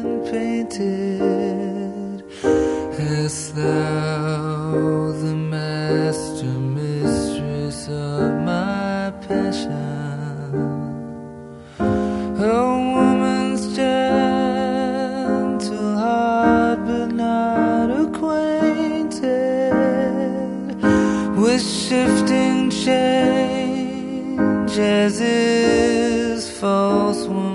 hand painted. Hast thou the master mistress of my passion? A woman's gentle heart, but not acquainted with shifting change, as is false woman.